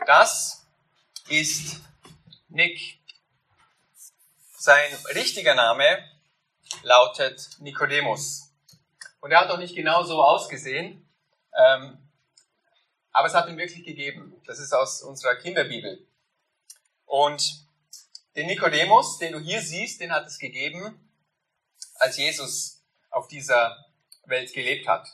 Das ist Nick. Sein richtiger Name lautet Nikodemus. Und er hat auch nicht genau so ausgesehen, aber es hat ihn wirklich gegeben. Das ist aus unserer Kinderbibel. Und den Nikodemus, den du hier siehst, den hat es gegeben, als Jesus auf dieser Welt gelebt hat.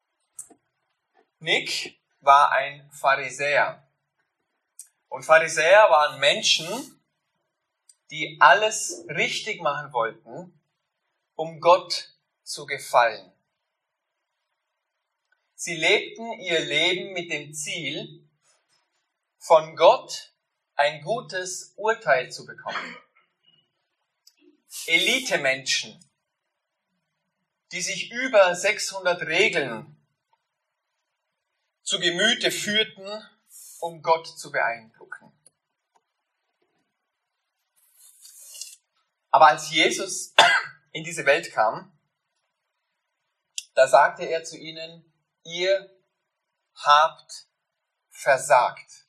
Nick war ein Pharisäer. Und Pharisäer waren Menschen, die alles richtig machen wollten, um Gott zu gefallen. Sie lebten ihr Leben mit dem Ziel, von Gott ein gutes Urteil zu bekommen. Elitemenschen, die sich über 600 Regeln zu Gemüte führten, um Gott zu beeindrucken. Aber als Jesus in diese Welt kam, da sagte er zu ihnen, ihr habt versagt.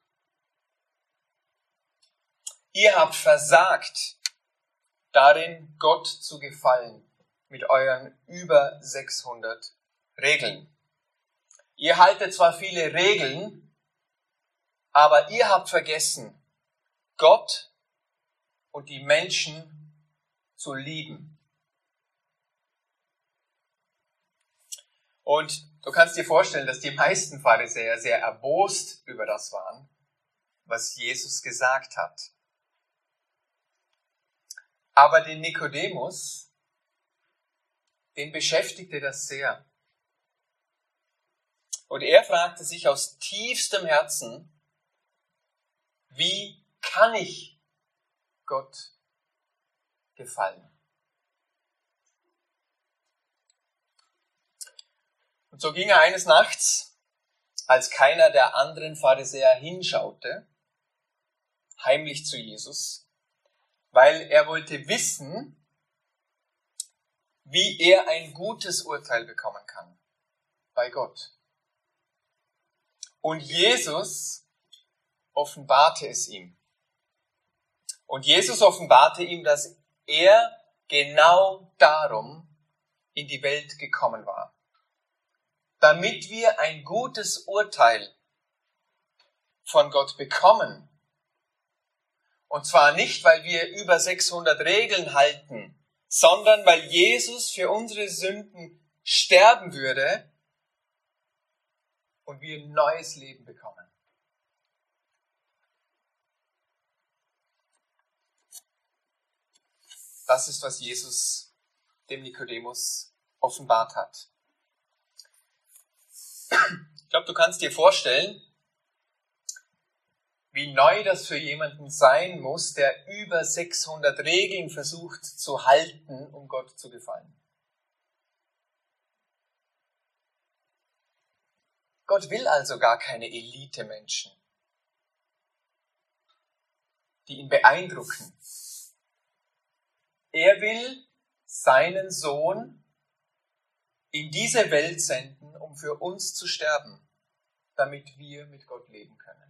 Ihr habt versagt, darin Gott zu gefallen, mit euren über 600 Regeln. Ihr haltet zwar viele Regeln, aber ihr habt vergessen, Gott und die Menschen zu lieben. Und du kannst dir vorstellen, dass die meisten Pharisäer sehr erbost über das waren, was Jesus gesagt hat. Aber den Nikodemus, den beschäftigte das sehr. Und er fragte sich aus tiefstem Herzen, wie kann ich Gott gefallen? Und so ging er eines Nachts, als keiner der anderen Pharisäer hinschaute, heimlich zu Jesus, weil er wollte wissen, wie er ein gutes Urteil bekommen kann bei Gott. Und Jesus offenbarte es ihm. Und Jesus offenbarte ihm, dass er genau darum in die Welt gekommen war. Damit wir ein gutes Urteil von Gott bekommen. Und zwar nicht, weil wir über 600 Regeln halten, sondern weil Jesus für unsere Sünden sterben würde und wir ein neues Leben bekommen. Das ist, was Jesus dem Nikodemus offenbart hat. Ich glaube, du kannst dir vorstellen, wie neu das für jemanden sein muss, der über 600 Regeln versucht zu halten, um Gott zu gefallen. Gott will also gar keine Elite-Menschen, die ihn beeindrucken. Er will seinen Sohn in diese Welt senden, um für uns zu sterben, damit wir mit Gott leben können.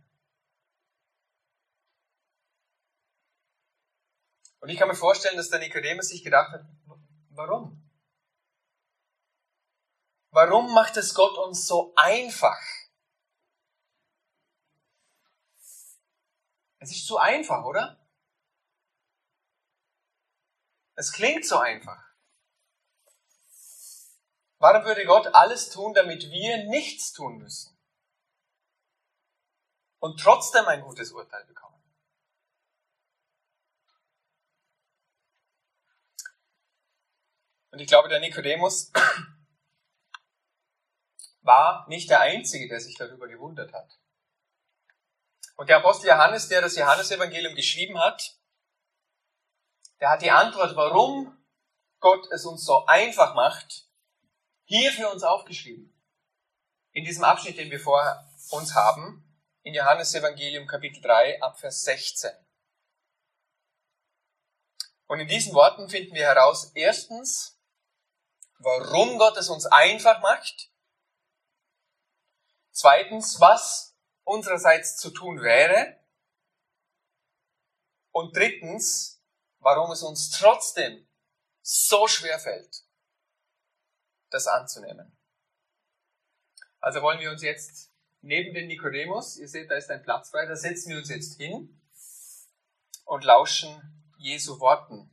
Und ich kann mir vorstellen, dass der Nikodemus sich gedacht hat, warum? Warum macht es Gott uns so einfach? Es ist so einfach, oder? Es klingt so einfach. Warum würde Gott alles tun, damit wir nichts tun müssen? Und trotzdem ein gutes Urteil bekommen? Und ich glaube, der Nikodemus war nicht der Einzige, der sich darüber gewundert hat. Und der Apostel Johannes, der das Johannesevangelium geschrieben hat, der hat die Antwort, warum Gott es uns so einfach macht, hier für uns aufgeschrieben. In diesem Abschnitt, den wir vor uns haben, in Johannesevangelium Kapitel 3, ab Vers 16. Und in diesen Worten finden wir heraus, erstens, warum Gott es uns einfach macht. Zweitens, was unsererseits zu tun wäre. Und drittens, warum es uns trotzdem so schwer fällt, das anzunehmen. Also wollen wir uns jetzt neben den Nikodemus, ihr seht, da ist ein Platz frei, da setzen wir uns jetzt hin und lauschen Jesu Worten.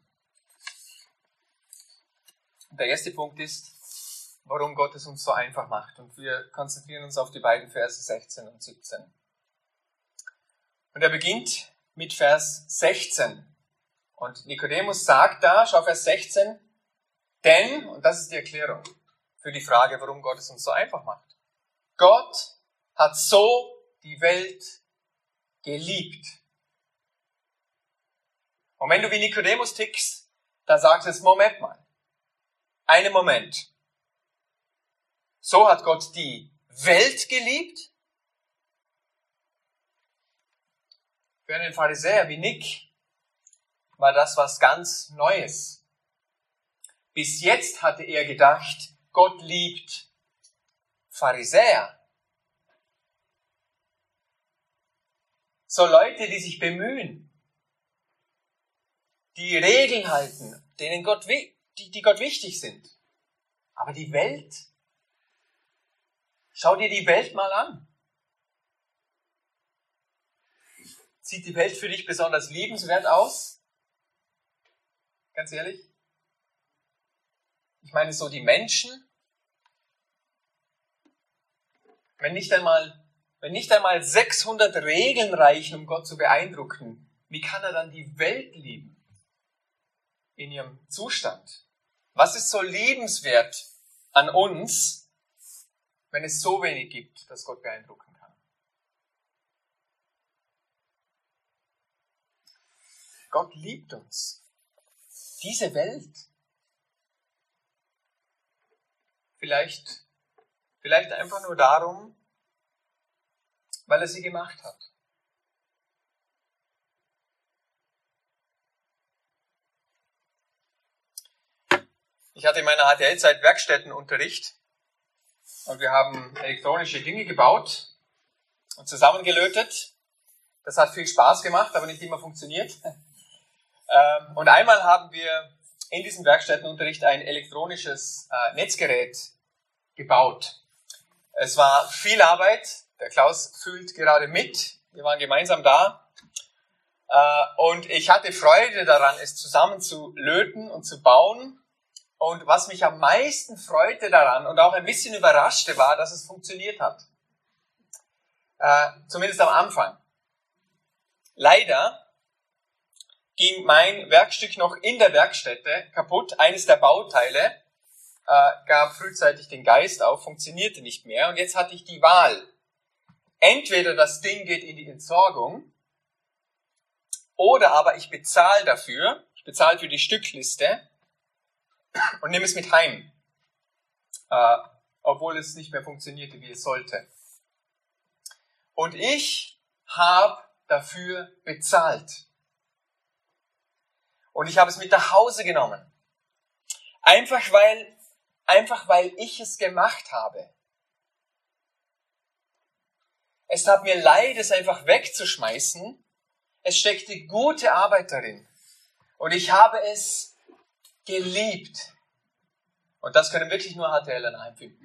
Und der erste Punkt ist, warum Gott es uns so einfach macht. Und wir konzentrieren uns auf die beiden Verse 16 und 17. Und er beginnt mit Vers 16. Und Nikodemus sagt da, schau Vers 16, denn, und das ist die Erklärung für die Frage, warum Gott es uns so einfach macht. Gott hat so die Welt geliebt. Und wenn du wie Nikodemus tickst, dann sagst du jetzt, Moment mal. Einen Moment. So hat Gott die Welt geliebt? Für einen Pharisäer wie Nick war das was ganz Neues. Bis jetzt hatte er gedacht, Gott liebt Pharisäer. So Leute, die sich bemühen, die Regeln halten, die Gott wichtig sind. Aber die Welt, schau dir die Welt mal an. Sieht die Welt für dich besonders liebenswert aus? Ganz ehrlich? Ich meine so die Menschen. Wenn nicht einmal 600 Regeln reichen, um Gott zu beeindrucken, wie kann er dann die Welt lieben? In ihrem Zustand. Was ist so liebenswert an uns, wenn es so wenig gibt, das Gott beeindrucken kann? Gott liebt uns. Diese Welt. Vielleicht einfach nur darum, weil er sie gemacht hat. Ich hatte in meiner HTL-Zeit Werkstättenunterricht und wir haben elektronische Dinge gebaut und zusammengelötet. Das hat viel Spaß gemacht, aber nicht immer funktioniert. Und einmal haben wir in diesem Werkstättenunterricht ein elektronisches Netzgerät gebaut. Es war viel Arbeit. Der Klaus fühlt gerade mit. Wir waren gemeinsam da. Und ich hatte Freude daran, es zusammen zu löten und zu bauen. Und was mich am meisten freute daran und auch ein bisschen überraschte war, dass es funktioniert hat. Zumindest am Anfang. Leider ging mein Werkstück noch in der Werkstätte kaputt. Eines der Bauteile gab frühzeitig den Geist auf, funktionierte nicht mehr. Und jetzt hatte ich die Wahl. Entweder das Ding geht in die Entsorgung oder aber ich bezahle dafür. Ich bezahle für die Stückliste und nehme es mit heim. Obwohl es nicht mehr funktionierte, wie es sollte. Und ich habe dafür bezahlt. Und ich habe es mit nach Hause genommen. Einfach weil ich es gemacht habe. Es tat mir leid, es einfach wegzuschmeißen. Es steckte gute Arbeit darin. Und ich habe es geliebt. Und das können wirklich nur HTLer nachempfinden.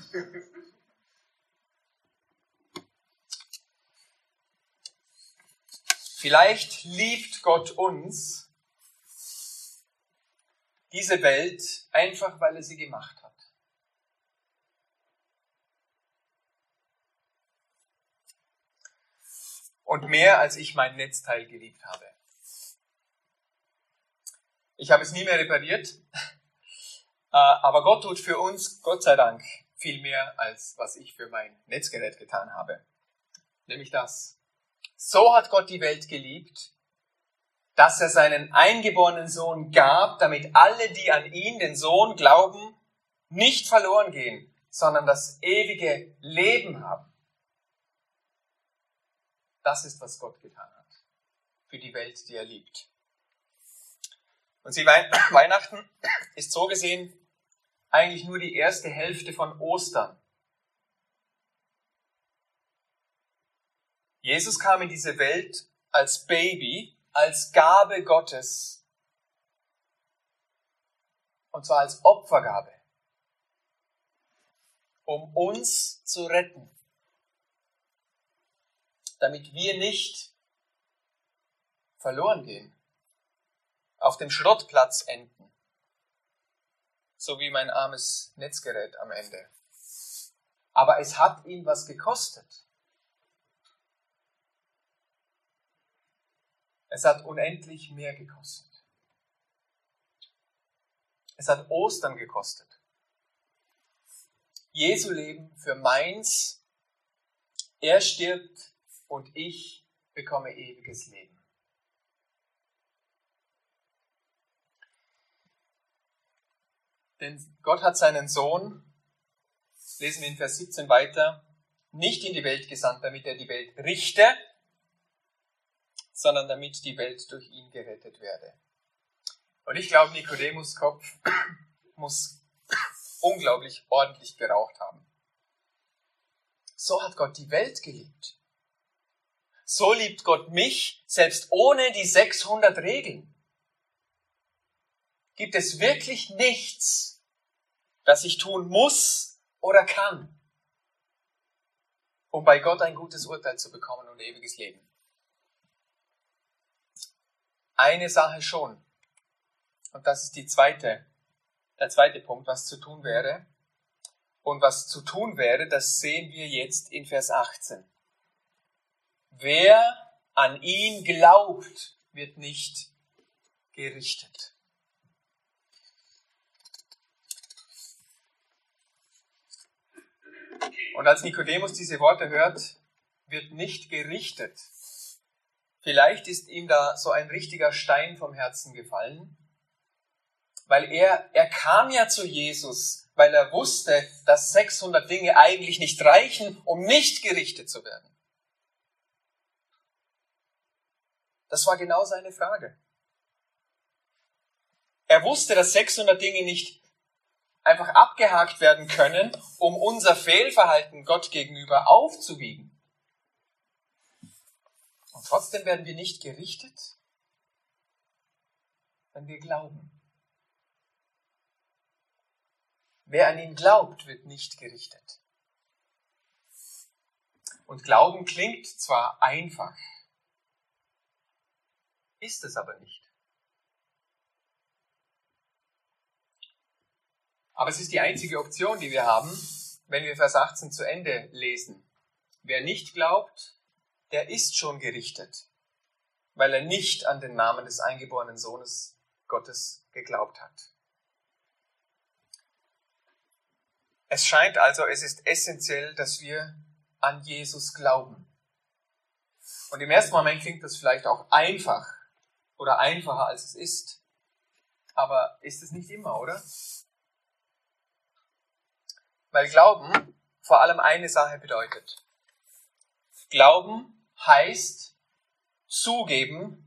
Vielleicht liebt Gott uns, diese Welt, einfach weil er sie gemacht hat. Und mehr als ich mein Netzteil geliebt habe. Ich habe es nie mehr repariert, aber Gott tut für uns, Gott sei Dank, viel mehr, als was ich für mein Netzgerät getan habe. Nämlich das. So hat Gott die Welt geliebt, dass er seinen eingeborenen Sohn gab, damit alle, die an ihn, den Sohn, glauben, nicht verloren gehen, sondern das ewige Leben haben. Das ist, was Gott getan hat für die Welt, die er liebt. Und Sie, Weihnachten ist so gesehen eigentlich nur die erste Hälfte von Ostern. Jesus kam in diese Welt als Baby, als Gabe Gottes, und zwar als Opfergabe, um uns zu retten, damit wir nicht verloren gehen, auf dem Schrottplatz enden, so wie mein armes Netzgerät am Ende. Aber es hat ihn was gekostet. Es hat unendlich mehr gekostet. Es hat Ostern gekostet. Jesu Leben für meins. Er stirbt und ich bekomme ewiges Leben. Denn Gott hat seinen Sohn, lesen wir in Vers 17 weiter, nicht in die Welt gesandt, damit er die Welt richte, sondern damit die Welt durch ihn gerettet werde. Und ich glaube, Nikodemus' Kopf muss unglaublich ordentlich geraucht haben. So hat Gott die Welt geliebt. So liebt Gott mich, selbst ohne die 600 Regeln. Gibt es wirklich nichts, das ich tun muss oder kann, um bei Gott ein gutes Urteil zu bekommen und ewiges Leben? Eine Sache schon. Und das ist der zweite Punkt, was zu tun wäre. Und was zu tun wäre, das sehen wir jetzt in Vers 18. Wer an ihn glaubt, wird nicht gerichtet. Und als Nikodemus diese Worte hört, wird nicht gerichtet. Vielleicht ist ihm da so ein richtiger Stein vom Herzen gefallen, weil er kam ja zu Jesus, weil er wusste, dass 600 Dinge eigentlich nicht reichen, um nicht gerichtet zu werden. Das war genau seine Frage. Er wusste, dass 600 Dinge nicht einfach abgehakt werden können, um unser Fehlverhalten Gott gegenüber aufzuwiegen. Und trotzdem werden wir nicht gerichtet, wenn wir glauben. Wer an ihn glaubt, wird nicht gerichtet. Und Glauben klingt zwar einfach, ist es aber nicht. Aber es ist die einzige Option, die wir haben, wenn wir Vers 18 zu Ende lesen. Wer nicht glaubt, der ist schon gerichtet, weil er nicht an den Namen des eingeborenen Sohnes Gottes geglaubt hat. Es scheint also, es ist essentiell, dass wir an Jesus glauben. Und im ersten Moment klingt das vielleicht auch einfach oder einfacher, als es ist. Aber ist es nicht immer, oder? Weil Glauben vor allem eine Sache bedeutet. Glauben heißt zugeben,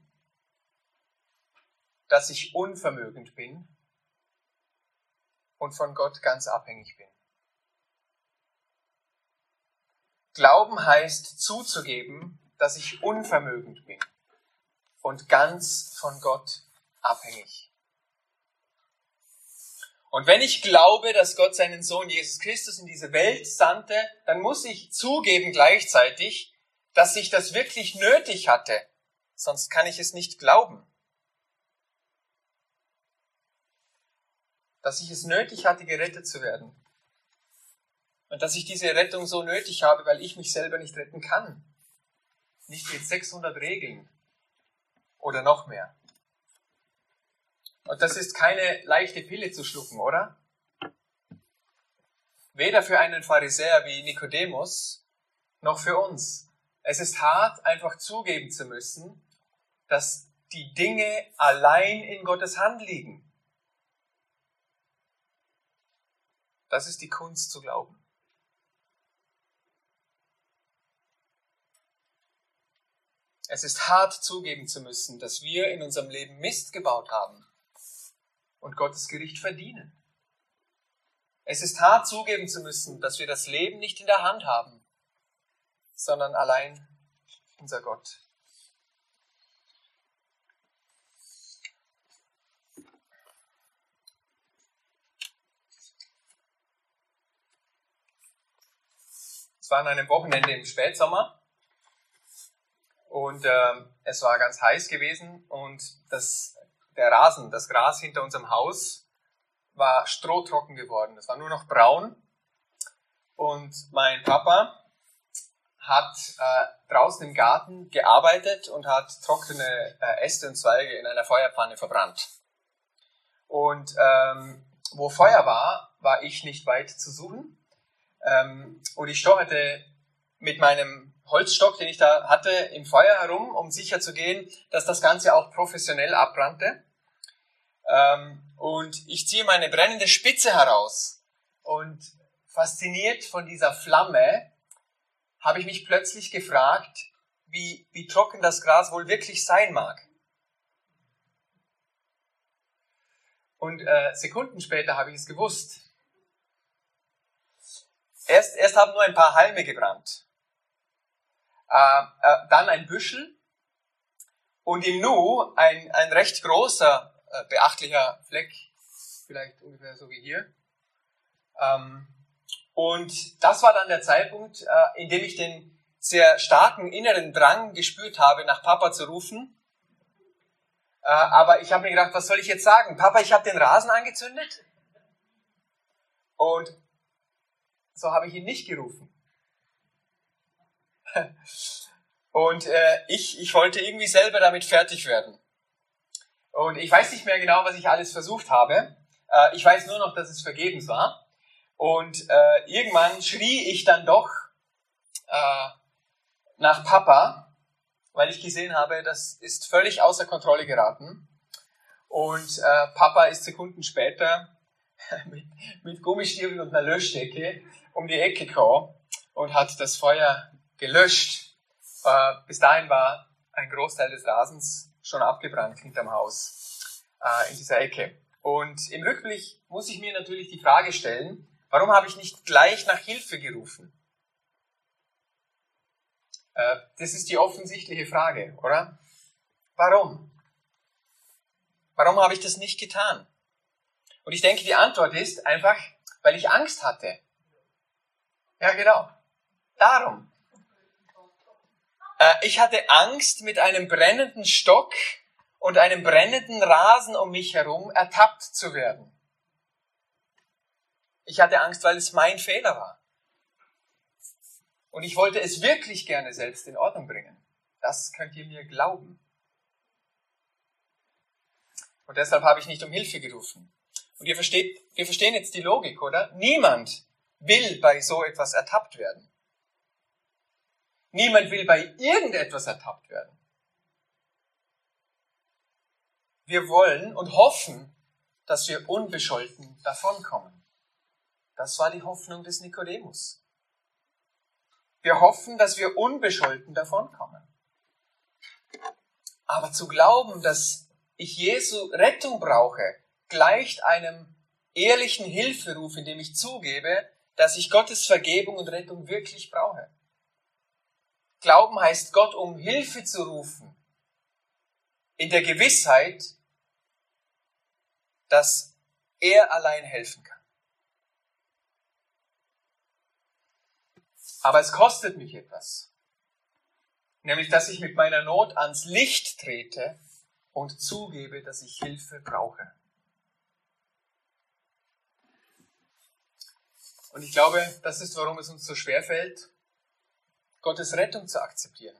dass ich unvermögend bin und von Gott ganz abhängig bin. Glauben heißt zuzugeben, dass ich unvermögend bin und ganz von Gott abhängig. Und wenn ich glaube, dass Gott seinen Sohn Jesus Christus in diese Welt sandte, dann muss ich zugeben gleichzeitig, dass ich das wirklich nötig hatte. Sonst kann ich es nicht glauben. Dass ich es nötig hatte, gerettet zu werden. Und dass ich diese Rettung so nötig habe, weil ich mich selber nicht retten kann. Nicht mit 600 Regeln oder noch mehr. Und das ist keine leichte Pille zu schlucken, oder? Weder für einen Pharisäer wie Nikodemus, noch für uns. Es ist hart, einfach zugeben zu müssen, dass die Dinge allein in Gottes Hand liegen. Das ist die Kunst zu glauben. Es ist hart zugeben zu müssen, dass wir in unserem Leben Mist gebaut haben und Gottes Gericht verdienen. Es ist hart zugeben zu müssen, dass wir das Leben nicht in der Hand haben, sondern allein unser Gott. Es war an einem Wochenende im Spätsommer und es war ganz heiß gewesen und der Rasen, das Gras hinter unserem Haus war strohtrocken geworden. Es war nur noch braun und mein Papa hat draußen im Garten gearbeitet und hat trockene Äste und Zweige in einer Feuerpfanne verbrannt. Und wo Feuer war, war ich nicht weit zu suchen. Und ich stocherte mit meinem Holzstock, den ich da hatte, im Feuer herum, um sicher zu gehen, dass das Ganze auch professionell abbrannte. Und ich ziehe meine brennende Spitze heraus. Und fasziniert von dieser Flamme habe ich mich plötzlich gefragt, wie trocken das Gras wohl wirklich sein mag. Und Sekunden später habe ich es gewusst. Erst haben nur ein paar Halme gebrannt. Dann ein Büschel und im Nu ein recht großer, beachtlicher Fleck, vielleicht ungefähr so wie hier. Und das war dann der Zeitpunkt, in dem ich den sehr starken inneren Drang gespürt habe, nach Papa zu rufen. Aber ich habe mir gedacht, was soll ich jetzt sagen? Papa, ich habe den Rasen angezündet. Und so habe ich ihn nicht gerufen. Und ich wollte irgendwie selber damit fertig werden. Und ich weiß nicht mehr genau, was ich alles versucht habe. Ich weiß nur noch, dass es vergebens war. Und irgendwann schrie ich dann doch nach Papa, weil ich gesehen habe, das ist völlig außer Kontrolle geraten. Und Papa ist Sekunden später mit Gummistiefeln und einer Löschdecke um die Ecke gekommen und hat das Feuer gelöscht. Bis dahin war ein Großteil des Rasens schon abgebrannt hinterm Haus, in dieser Ecke. Und im Rückblick muss ich mir natürlich die Frage stellen, warum habe ich nicht gleich nach Hilfe gerufen? Das ist die offensichtliche Frage, oder? Warum? Warum habe ich das nicht getan? Und ich denke, die Antwort ist einfach, weil ich Angst hatte. Ja, genau. Darum. Ich hatte Angst, mit einem brennenden Stock und einem brennenden Rasen um mich herum ertappt zu werden. Ich hatte Angst, weil es mein Fehler war. Und ich wollte es wirklich gerne selbst in Ordnung bringen. Das könnt ihr mir glauben. Und deshalb habe ich nicht um Hilfe gerufen. Und wir verstehen jetzt die Logik, oder? Niemand will bei so etwas ertappt werden. Niemand will bei irgendetwas ertappt werden. Wir wollen und hoffen, dass wir unbescholten davonkommen. Das war die Hoffnung des Nikodemus. Wir hoffen, dass wir unbescholten davonkommen. Aber zu glauben, dass ich Jesu Rettung brauche, gleicht einem ehrlichen Hilferuf, in dem ich zugebe, dass ich Gottes Vergebung und Rettung wirklich brauche. Glauben heißt, Gott um Hilfe zu rufen, in der Gewissheit, dass er allein helfen kann. Aber es kostet mich etwas, nämlich dass ich mit meiner Not ans Licht trete und zugebe, dass ich Hilfe brauche. Und ich glaube, das ist, warum es uns so schwer fällt, Gottes Rettung zu akzeptieren.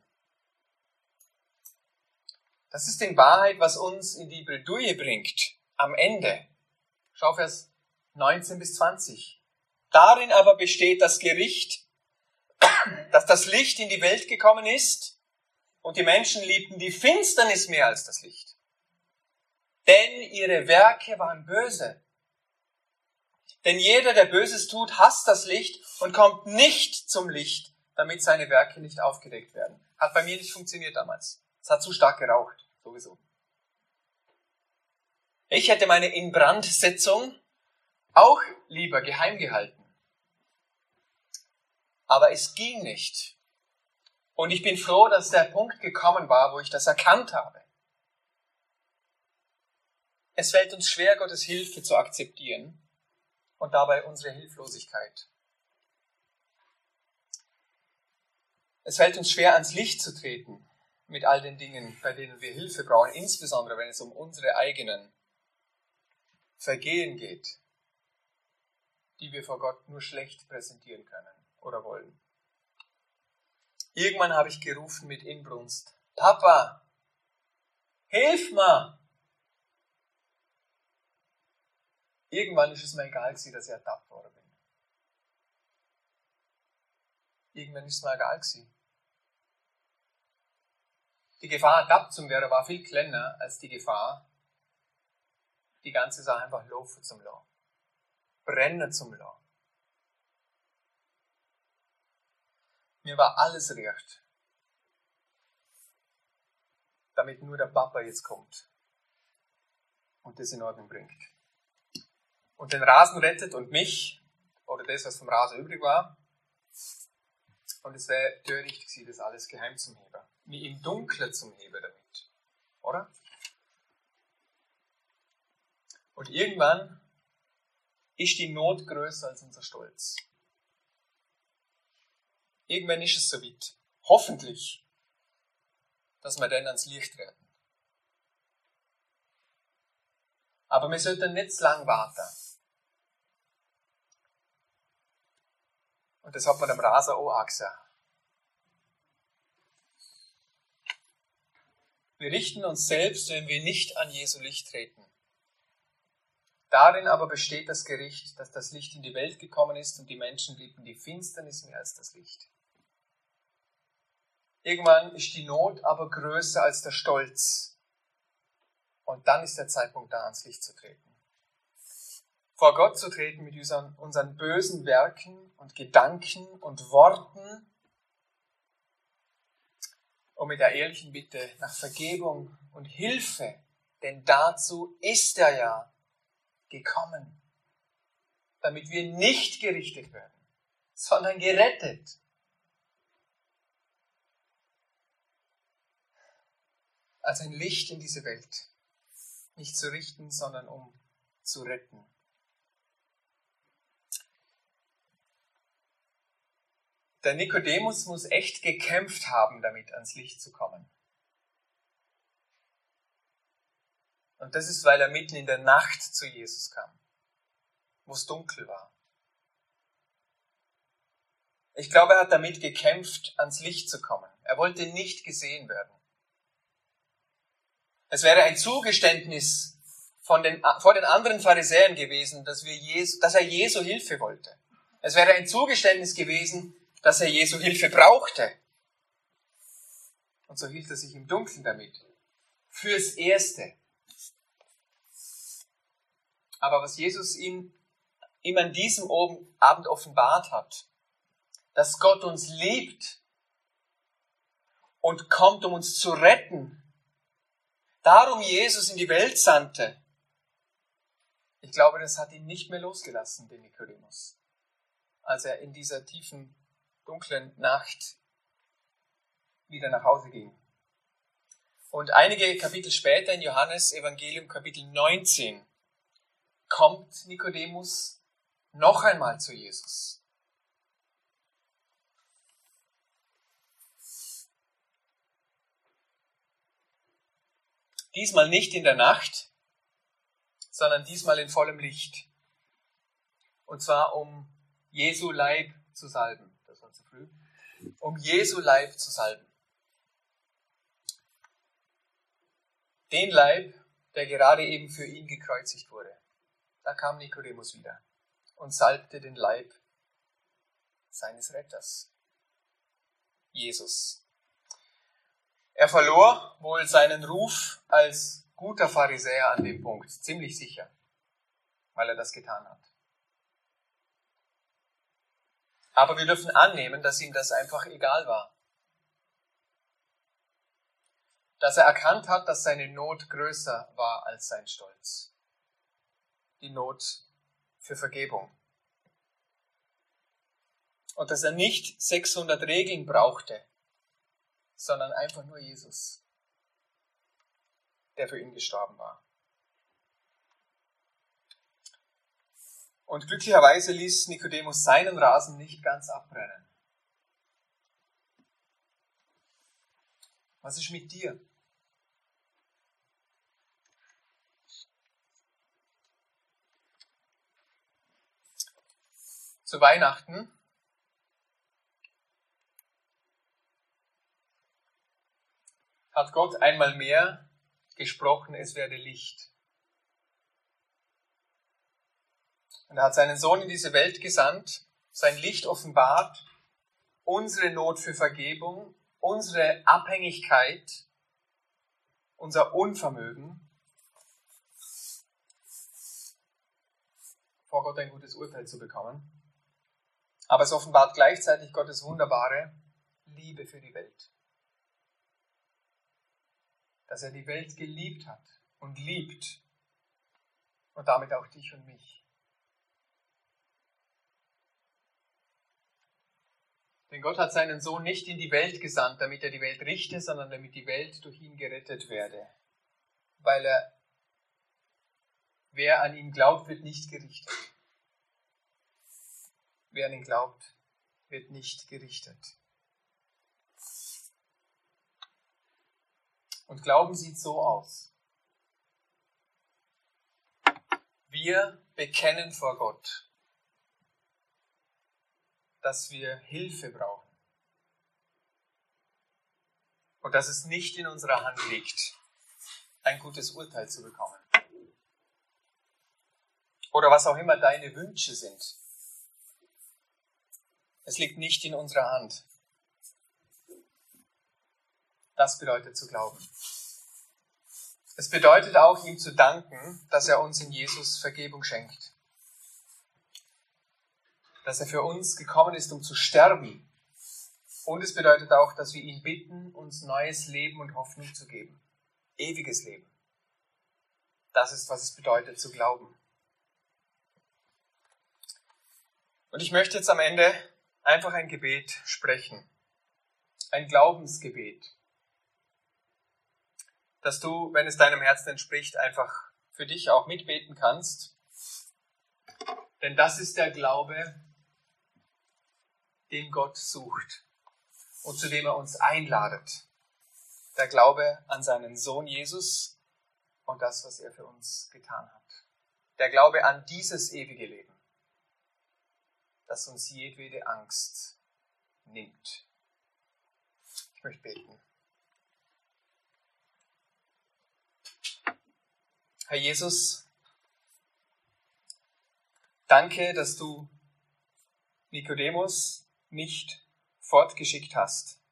Das ist in Wahrheit, was uns in die Bredouille bringt, am Ende. Schau Vers 19 bis 20. Darin aber besteht das Gericht, dass das Licht in die Welt gekommen ist und die Menschen liebten die Finsternis mehr als das Licht. Denn ihre Werke waren böse. Denn jeder, der Böses tut, hasst das Licht und kommt nicht zum Licht, damit seine Werke nicht aufgedeckt werden. Hat bei mir nicht funktioniert damals. Es hat zu stark geraucht, sowieso. Ich hätte meine Inbrandsetzung auch lieber geheim gehalten. Aber es ging nicht. Und ich bin froh, dass der Punkt gekommen war, wo ich das erkannt habe. Es fällt uns schwer, Gottes Hilfe zu akzeptieren und dabei unsere Hilflosigkeit. Es fällt uns schwer, ans Licht zu treten mit all den Dingen, bei denen wir Hilfe brauchen, insbesondere wenn es um unsere eigenen Vergehen geht, die wir vor Gott nur schlecht präsentieren können oder wollen. Irgendwann habe ich gerufen mit Inbrunst: Papa, hilf mir! Irgendwann ist es mir egal gewesen, dass ich ertappt worden bin. Irgendwann ist es mir egal gewesen. Die Gefahr, ertappt zu werden, war viel kleiner als die Gefahr, die ganze Sache einfach laufen zum lassen. Brennen zum lassen. Mir war alles recht, damit nur der Papa jetzt kommt und das in Ordnung bringt. Und den Rasen rettet und mich, oder das, was vom Rasen übrig war. Und es wäre töricht gewesen, das alles geheim zum Heben. Wie im Dunkeln zum Heben damit. Oder? Und irgendwann ist die Not größer als unser Stolz. Irgendwann ist es soweit. Hoffentlich, dass wir dann ans Licht werden. Aber wir sollten nicht zu lang warten. Und das hat man am Rasen auch gesehen. Wir richten uns selbst, wenn wir nicht an Jesu Licht treten. Darin aber besteht das Gericht, dass das Licht in die Welt gekommen ist und die Menschen liebten die Finsternis mehr als das Licht. Irgendwann ist die Not aber größer als der Stolz. Und dann ist der Zeitpunkt da, ans Licht zu treten. Vor Gott zu treten mit unseren bösen Werken und Gedanken und Worten und mit der ehrlichen Bitte nach Vergebung und Hilfe, denn dazu ist er ja gekommen, damit wir nicht gerichtet werden, sondern gerettet. Als ein Licht in diese Welt, nicht zu richten, sondern um zu retten. Der Nikodemus muss echt gekämpft haben, damit ans Licht zu kommen. Und das ist, weil er mitten in der Nacht zu Jesus kam, wo es dunkel war. Ich glaube, er hat damit gekämpft, ans Licht zu kommen. Er wollte nicht gesehen werden. Es wäre ein Zugeständnis vor den anderen Pharisäern gewesen, dass er Jesu Hilfe wollte. Es wäre ein Zugeständnis gewesen, dass er Jesu Hilfe brauchte. Und so hielt er sich im Dunkeln damit. Fürs Erste. Aber was Jesus ihm an diesem Abend offenbart hat, dass Gott uns liebt und kommt, um uns zu retten, darum Jesus in die Welt sandte, ich glaube, das hat ihn nicht mehr losgelassen, den Nikodemus, als er in dieser tiefen, dunklen Nacht wieder nach Hause ging. Und einige Kapitel später in Johannes Evangelium Kapitel 19 kommt Nikodemus noch einmal zu Jesus. Diesmal nicht in der Nacht, sondern diesmal in vollem Licht. Und zwar um Jesu Leib zu salben. Das war zu früh. Um Jesu Leib zu salben. Den Leib, der gerade eben für ihn gekreuzigt wurde. Da kam Nikodemus wieder und salbte den Leib seines Retters, Jesus. Er verlor wohl seinen Ruf als guter Pharisäer an dem Punkt, ziemlich sicher, weil er das getan hat. Aber wir dürfen annehmen, dass ihm das einfach egal war. Dass er erkannt hat, dass seine Not größer war als sein Stolz. Die Not für Vergebung. Und dass er nicht 600 Regeln brauchte, sondern einfach nur Jesus, der für ihn gestorben war. Und glücklicherweise ließ Nikodemus seinen Rasen nicht ganz abbrennen. Was ist mit dir? Zu Weihnachten hat Gott einmal mehr gesprochen, es werde Licht. Und er hat seinen Sohn in diese Welt gesandt, sein Licht offenbart, unsere Not für Vergebung, unsere Abhängigkeit, unser Unvermögen, vor Gott ein gutes Urteil zu bekommen. Aber es offenbart gleichzeitig Gottes wunderbare Liebe für die Welt. Dass er die Welt geliebt hat und liebt und damit auch dich und mich. Denn Gott hat seinen Sohn nicht in die Welt gesandt, damit er die Welt richte, sondern damit die Welt durch ihn gerettet werde. Weil wer an ihn glaubt, wird nicht gerichtet. Wer an ihn glaubt, wird nicht gerichtet. Und Glauben sieht so aus. Wir bekennen vor Gott, dass wir Hilfe brauchen. Und dass es nicht in unserer Hand liegt, ein gutes Urteil zu bekommen. Oder was auch immer deine Wünsche sind. Es liegt nicht in unserer Hand. Das bedeutet zu glauben. Es bedeutet auch, ihm zu danken, dass er uns in Jesus Vergebung schenkt. Dass er für uns gekommen ist, um zu sterben. Und es bedeutet auch, dass wir ihn bitten, uns neues Leben und Hoffnung zu geben. Ewiges Leben. Das ist, was es bedeutet, zu glauben. Und ich möchte jetzt am Ende einfach ein Gebet sprechen. Ein Glaubensgebet. Dass du, wenn es deinem Herzen entspricht, einfach für dich auch mitbeten kannst. Denn das ist der Glaube, den Gott sucht und zu dem er uns einladet. Der Glaube an seinen Sohn Jesus und das, was er für uns getan hat. Der Glaube an dieses ewige Leben, das uns jedwede Angst nimmt. Ich möchte beten. Herr Jesus, danke, dass du Nikodemus nicht fortgeschickt hast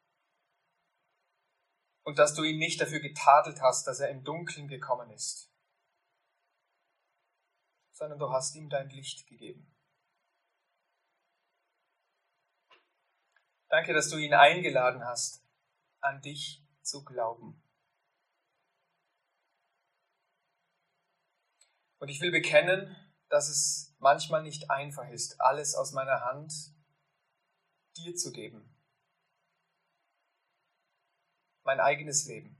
und dass du ihn nicht dafür getadelt hast, dass er im Dunkeln gekommen ist, sondern du hast ihm dein Licht gegeben. Danke, dass du ihn eingeladen hast, an dich zu glauben. Und ich will bekennen, dass es manchmal nicht einfach ist, alles aus meiner Hand dir zu geben. Mein eigenes Leben.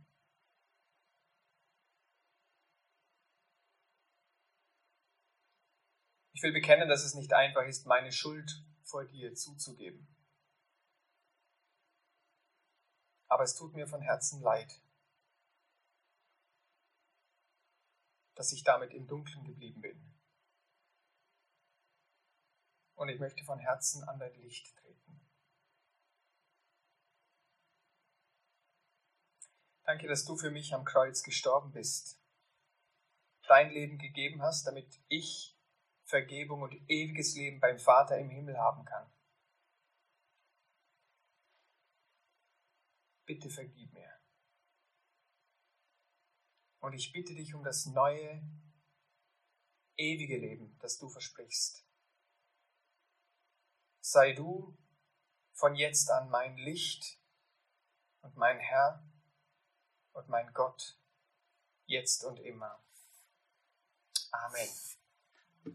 Ich will bekennen, dass es nicht einfach ist, meine Schuld vor dir zuzugeben. Aber es tut mir von Herzen leid, dass ich damit im Dunkeln geblieben bin. Und ich möchte von Herzen an dein Licht treten. Danke, dass du für mich am Kreuz gestorben bist, dein Leben gegeben hast, damit ich Vergebung und ewiges Leben beim Vater im Himmel haben kann. Bitte vergib mir. Und ich bitte dich um das neue, ewige Leben, das du versprichst. Sei du von jetzt an mein Licht und mein Herr und mein Gott, jetzt und immer. Amen.